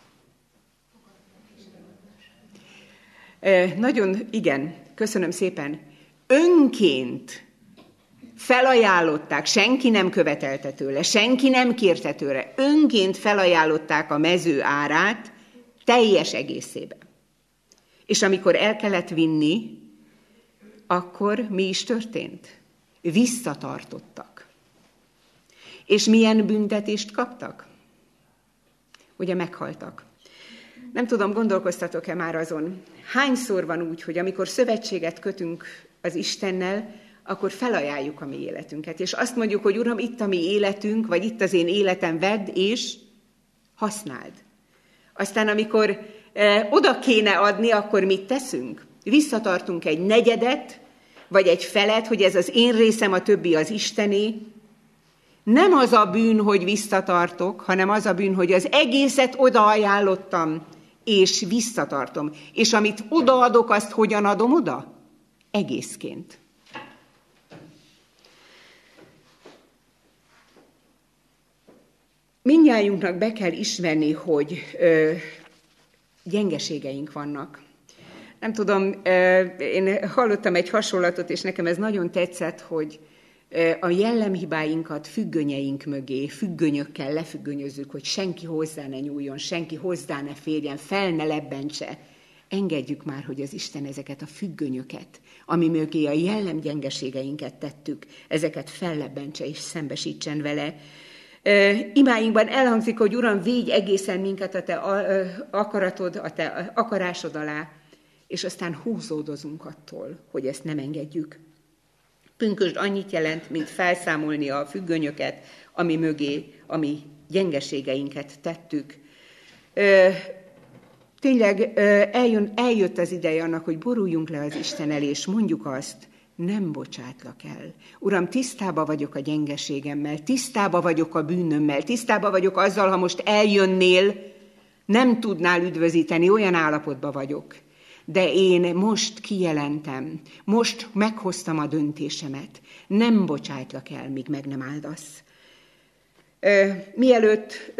E, nagyon, igen, köszönöm szépen. Önként felajánlották, senki nem követelte tőle, senki nem kérte tőle, önként felajánlották a mező árát teljes egészében. És amikor el kellett vinni, akkor mi is történt? Visszatartottak. És milyen büntetést kaptak? Ugye meghaltak. Nem tudom, gondolkoztatok-e már azon, hányszor van úgy, hogy amikor szövetséget kötünk az Istennel, akkor felajánljuk a mi életünket. És azt mondjuk, hogy Uram, itt a mi életünk, vagy itt az én életem, vedd és használd. Aztán amikor e, oda kéne adni, akkor mit teszünk? Visszatartunk egy negyedet, vagy egy felet, hogy ez az én részem, a többi az Istené. Nem az a bűn, hogy visszatartok, hanem az a bűn, hogy az egészet odaajánlottam, és visszatartom. És amit odaadok, azt hogyan adom oda? Egészként. Mindnyájunknak be kell ismerni, hogy ö, gyengeségeink vannak. Nem tudom, ö, én hallottam egy hasonlatot, és nekem ez nagyon tetszett, hogy ö, a jellemhibáinkat függönyeink mögé, függönyökkel lefüggönyözzük, hogy senki hozzá ne nyúljon, senki hozzá ne férjen, fel ne lebbentse Engedjük már, hogy az Isten ezeket a függönyöket, ami mögé a jellemgyengeségeinket tettük, ezeket fellebbentse és szembesítsen vele. Imáinkban elhangzik, hogy Uram, védj egészen minket a te akaratod, a te akarásod alá, és aztán húzódozunk attól, hogy ezt nem engedjük. Pünkösd annyit jelent, mint felszámolni a függönyöket, ami mögé, ami gyengeségeinket tettük. Tényleg eljön, eljött az ideje annak, hogy boruljunk le az Isten elé, és mondjuk azt, nem bocsátlak el. Uram, tisztába vagyok a gyengeségemmel, tisztába vagyok a bűnömmel, tisztába vagyok azzal, ha most eljönnél, nem tudnál üdvözíteni, olyan állapotban vagyok. De én most kijelentem, most meghoztam a döntésemet. Nem bocsátlak el, míg meg nem áldasz. Mielőtt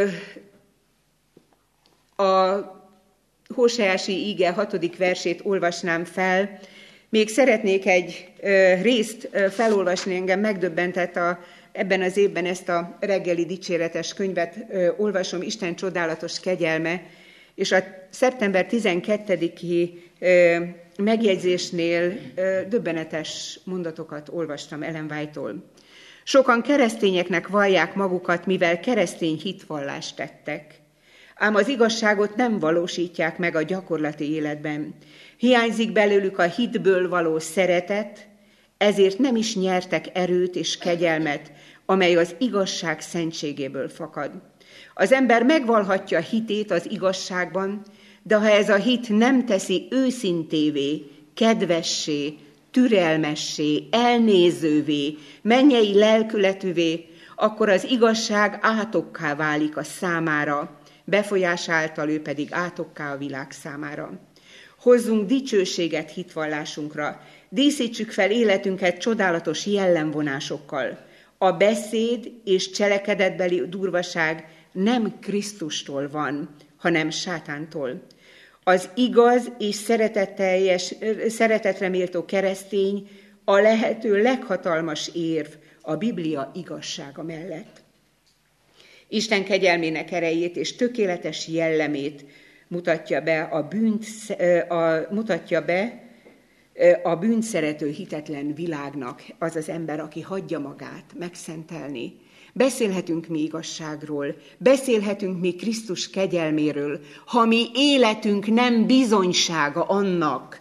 a Hóseási íge hatodik versét olvasnám fel, még szeretnék egy részt felolvasni, engem megdöbbentett a, ebben az évben ezt a reggeli dicséretes könyvet olvasom, Isten csodálatos kegyelme, és a szeptember tizenkettediki megjegyzésnél döbbenetes mondatokat olvastam Ellen White-tól. Sokan keresztényeknek vallják magukat, mivel keresztény hitvallást tettek. Ám az igazságot nem valósítják meg a gyakorlati életben. Hiányzik belőlük a hitből való szeretet, ezért nem is nyertek erőt és kegyelmet, amely az igazság szentségéből fakad. Az ember megvallhatja hitét az igazságban, de ha ez a hit nem teszi őszintévé, kedvessé, türelmessé, elnézővé, mennyei lelkületűvé, akkor az igazság átokká válik a számára, befolyás által ő pedig átokká a világ számára. Hozzunk dicsőséget hitvallásunkra, díszítsük fel életünket csodálatos jellemvonásokkal. A beszéd és cselekedetbeli durvaság nem Krisztustól van, hanem sátántól. Az igaz és szeretetteljes, szeretetre méltó keresztény a lehető leghatalmas érv a Biblia igazsága mellett. Isten kegyelmének erejét és tökéletes jellemét mutatja be a bűnt, a, mutatja be a bűnt szerető hitetlen világnak az az ember, aki hagyja magát megszentelni. Beszélhetünk mi igazságról, beszélhetünk mi Krisztus kegyelméről, ha mi életünk nem bizonysága annak,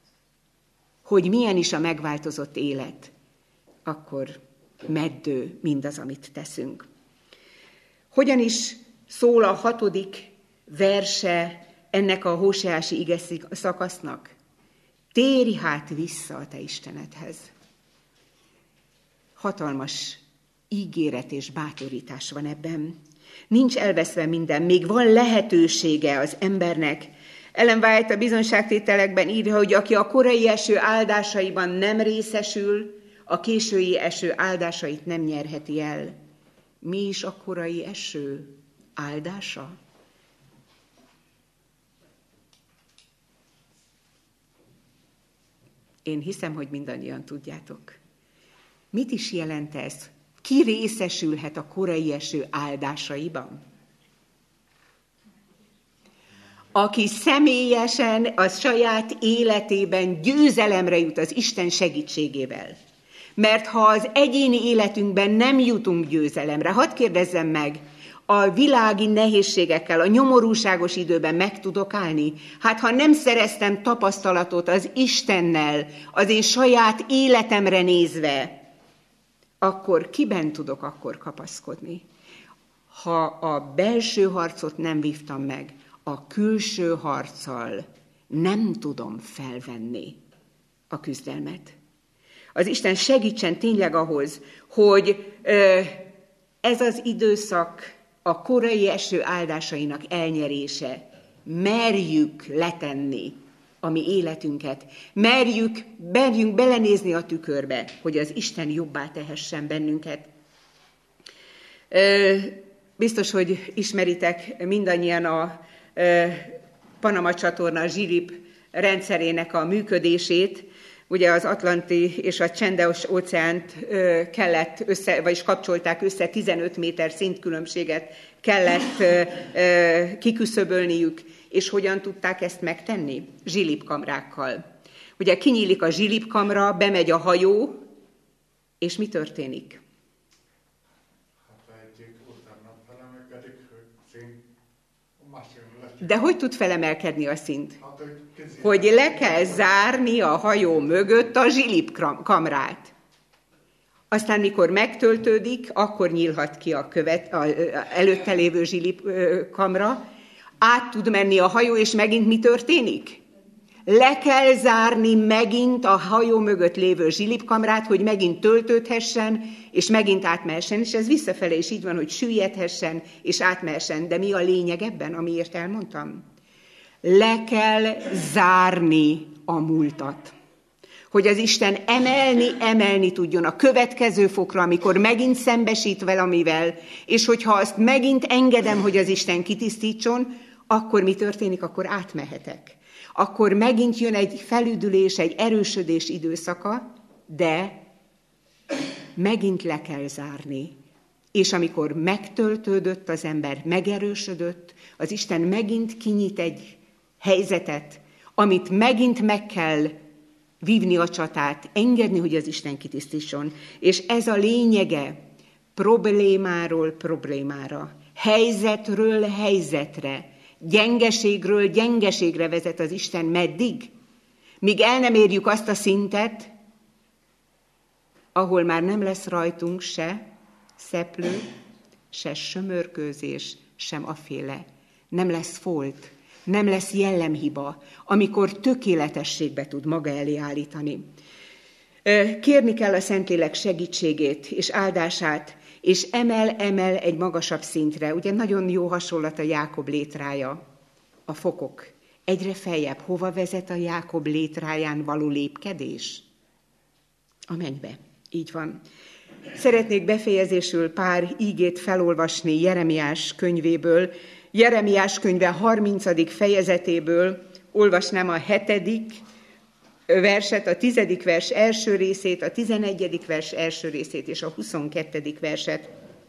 hogy milyen is a megváltozott élet, akkor meddő mindaz, amit teszünk. Hogyan is szól a hatodik verse ennek a hóseási ige szakasznak? Térj hát vissza a te Istenedhez. Hatalmas ígéret és bátorítás van ebben. Nincs elveszve minden, még van lehetősége az embernek. Ellen White a bizonyságtételekben írja, hogy aki a korai eső áldásaiban nem részesül, a késői eső áldásait nem nyerheti el. Mi is a korai eső áldása? Én hiszem, hogy mindannyian tudjátok. Mit is jelent ez? Ki részesülhet a korai eső áldásaiban? Aki személyesen a saját életében győzelemre jut az Isten segítségével. Mert ha az egyéni életünkben nem jutunk győzelemre, hadd kérdezzem meg, a világi nehézségekkel, a nyomorúságos időben meg tudok állni? Hát ha nem szereztem tapasztalatot az Istennel, az én saját életemre nézve, akkor kiben tudok akkor kapaszkodni? Ha a belső harcot nem vívtam meg, a külső harccal nem tudom felvenni a küzdelmet. Az Isten segítsen tényleg ahhoz, hogy ez az időszak a korai eső áldásainak elnyerése. Merjük letenni a mi életünket. Merjük, merjünk belenézni a tükörbe, hogy az Isten jobbá tehessen bennünket. Biztos, hogy ismeritek mindannyian a Panama csatorna zsirip rendszerének a működését. Ugye az Atlanti és a Csendes óceánt kellett össze, vagyis kapcsolták össze, tizenöt méter szintkülönbséget kellett kiküszöbölniük, és hogyan tudták ezt megtenni? Zsilipkamrákkal. Ugye kinyílik a zsilipkamra, bemegy a hajó, és mi történik? De hogy tud felemelkedni a szint? Hogy le kell zárni a hajó mögött a zsilipkamrát. Aztán, mikor megtöltődik, akkor nyílhat ki a, követ, a előtte lévő zsilipkamra, át tud menni a hajó, és megint mi történik? Le kell zárni megint a hajó mögött lévő zsilipkamrát, hogy megint töltődhessen, és megint átmehessen. És ez visszafelé is így van, hogy süllyedhessen, és átmehessen. De mi a lényeg ebben, amiért elmondtam? Le kell zárni a múltat. Hogy az Isten emelni, emelni tudjon a következő fokra, amikor megint szembesít valamivel, és hogyha azt megint engedem, hogy az Isten kitisztítson, akkor mi történik? Akkor átmehetek. Akkor megint jön egy felüdülés, egy erősödés időszaka, de megint le kell zárni. És amikor megtöltődött az ember, megerősödött, az Isten megint kinyit egy helyzetet, amit megint meg kell vívni a csatát, engedni, hogy az Isten kitisztítson. És ez a lényege problémáról problémára, helyzetről helyzetre, gyengeségről gyengeségre vezet az Isten meddig? Míg el nem érjük azt a szintet, ahol már nem lesz rajtunk se szeplő, se sömörkőzés, sem aféle. Nem lesz folt, nem lesz jellemhiba, amikor tökéletességbe tud maga elé állítani. Kérni kell a Szentlélek segítségét és áldását, és emel-emel egy magasabb szintre. Ugye nagyon jó hasonlat a Jákob létrája, a fokok. Egyre feljebb, hova vezet a Jákob létráján való lépkedés? A mennybe. Így van. Szeretnék befejezésül pár ígét felolvasni Jeremiás könyvéből. Jeremiás könyve harmincadik fejezetéből olvasnám a hetedik verset, a tizedik vers első részét, a tizenegyedik vers első részét és a huszonkettedik verset.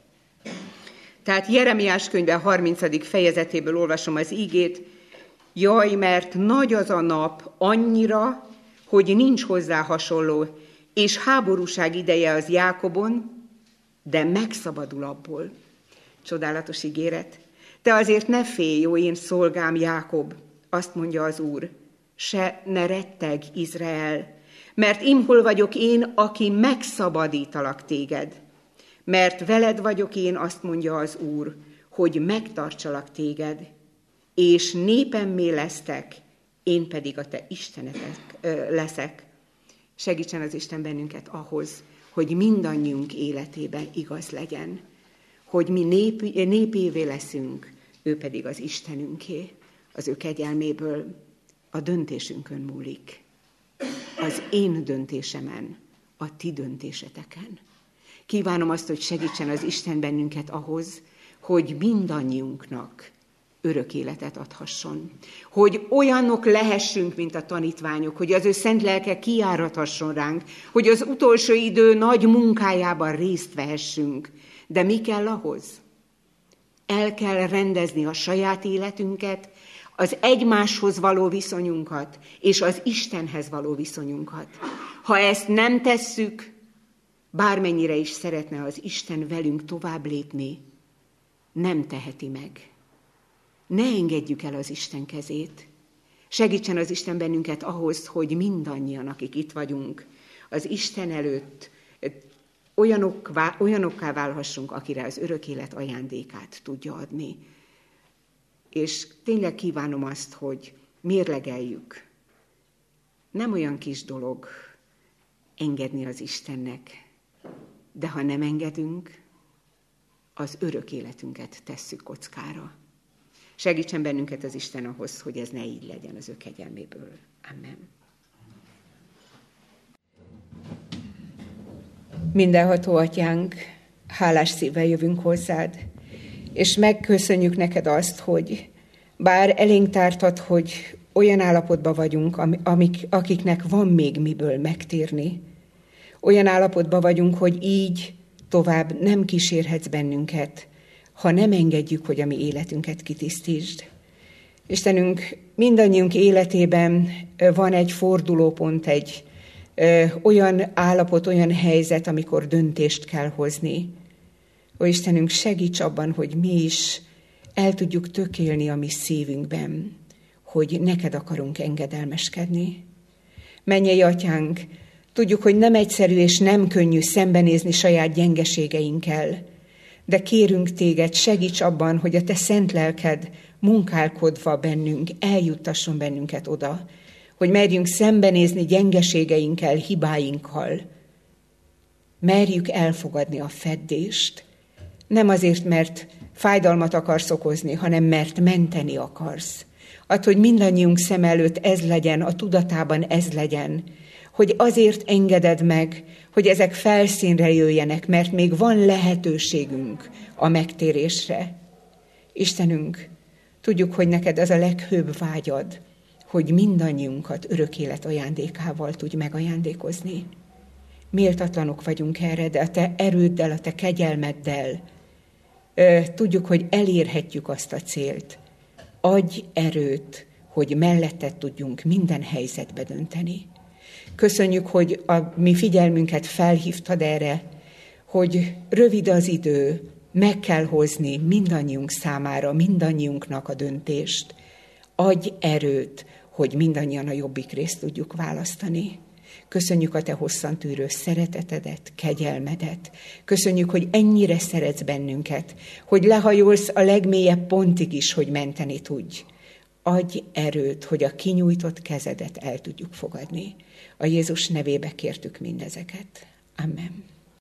Tehát Jeremiás könyve harmincadik fejezetéből olvasom az ígét. Jaj, mert nagy az a nap annyira, hogy nincs hozzá hasonló, és háborúság ideje az Jákobon, de megszabadul abból. Csodálatos ígéret. Te azért ne félj, jó én szolgám Jákob, azt mondja az Úr, se ne retteg Izrael, mert imhol vagyok én, aki megszabadítalak téged. Mert veled vagyok én, azt mondja az Úr, hogy megtartsalak téged, és népemmé lesztek, én pedig a te Istenetek leszek. Segítsen az Isten bennünket ahhoz, hogy mindannyiunk életében igaz legyen, hogy mi nép, népévé leszünk, ő pedig az Istenünké, az ő kegyelméből. A döntésünkön múlik. Az én döntésemen, a ti döntéseteken. Kívánom azt, hogy segítsen az Isten bennünket ahhoz, hogy mindannyiunknak örök életet adhasson. Hogy olyanok lehessünk, mint a tanítványok, hogy az ő szent lelke kiárathasson ránk, hogy az utolsó idő nagy munkájában részt vehessünk. De mi kell ahhoz? El kell rendezni a saját életünket, az egymáshoz való viszonyunkat, és az Istenhez való viszonyunkat. Ha ezt nem tesszük, bármennyire is szeretne az Isten velünk tovább lépni, nem teheti meg. Ne engedjük el az Isten kezét. Segítsen az Isten bennünket ahhoz, hogy mindannyian, akik itt vagyunk, az Isten előtt olyanokká, olyanokká válhassunk, akire az örök élet ajándékát tudja adni. És tényleg kívánom azt, hogy mérlegeljük. Nem olyan kis dolog engedni az Istennek, de ha nem engedünk, az örök életünket tesszük kockára. Segítsen bennünket az Isten ahhoz, hogy ez ne így legyen az ő kegyelméből. Amen. Mindenható Atyánk, hálás szívvel jövünk hozzád, és megköszönjük neked azt, hogy bár elénk tártad, hogy olyan állapotban vagyunk, amik, akiknek van még miből megtérni. Olyan állapotban vagyunk, hogy így tovább nem kísérhetsz bennünket, ha nem engedjük, hogy a mi életünket kitisztítsd. Istenünk, mindannyiunk életében van egy fordulópont, egy ö, olyan állapot, olyan helyzet, amikor döntést kell hozni. Ó, Istenünk, segíts abban, hogy mi is el tudjuk tökélni a mi szívünkben, hogy neked akarunk engedelmeskedni. Mennyei Atyánk, tudjuk, hogy nem egyszerű és nem könnyű szembenézni saját gyengeségeinkkel, de kérünk téged, segíts abban, hogy a te szent lelked munkálkodva bennünk, eljuttasson bennünket oda, hogy merjünk szembenézni gyengeségeinkkel, hibáinkkal. Merjük elfogadni a feddést, nem azért, mert fájdalmat akarsz okozni, hanem mert menteni akarsz. Add, hogy mindannyiunk szem előtt ez legyen, a tudatában ez legyen, hogy azért engeded meg, hogy ezek felszínre jöjjenek, mert még van lehetőségünk a megtérésre. Istenünk, tudjuk, hogy neked az a leghőbb vágyad, hogy mindannyiunkat örök élet ajándékával tudj megajándékozni. Méltatlanok vagyunk erre, de a te erőddel, a te kegyelmeddel tudjuk, hogy elérhetjük azt a célt. Adj erőt, hogy melletted tudjunk minden helyzetbe dönteni. Köszönjük, hogy a mi figyelmünket felhívtad erre, hogy rövid az idő, meg kell hozni mindannyiunk számára, mindannyiunknak a döntést. Adj erőt, hogy mindannyian a jobbik részt tudjuk választani. Köszönjük a te hosszantűrő szeretetedet, kegyelmedet. Köszönjük, hogy ennyire szeretsz bennünket, hogy lehajolsz a legmélyebb pontig is, hogy menteni tudj. Adj erőt, hogy a kinyújtott kezedet el tudjuk fogadni. A Jézus nevébe kértük mindezeket. Amen.